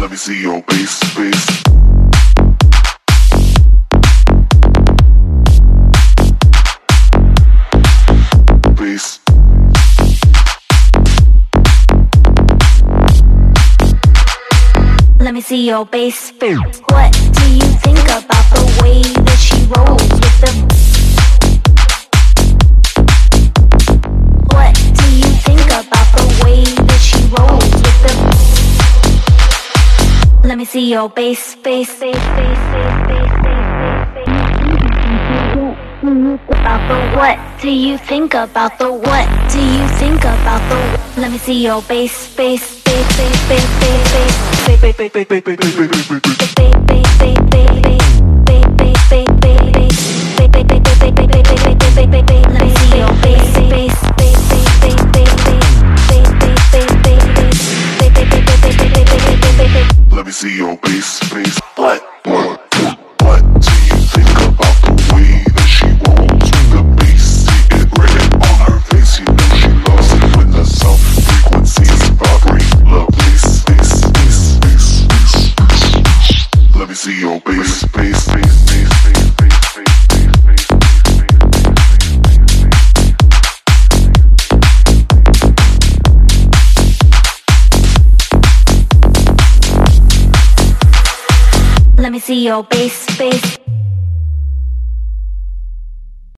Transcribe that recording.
Let me see your bass, bass. Bass. Let me see your bass. What do you think about the way that she rolls with the? What do you think about the way that she rolls with the? Let me see your bass, bass, bass, bass, bass, bass, bass, bass. About the what do you think about the what do you think about the? Let me see your bass, bass, bass, bass, bass, bass, bass. Let me see your bass, bass. What do you think about the way that she rolls with the bass? See it written on her face. You know she loves it when the sound frequencies vibrate. Love bass, bass, bass, bass, bass. Let me see your bass, bass, bass, bass, bass, bass, bass, bass, bass. Let me see your bass, bass.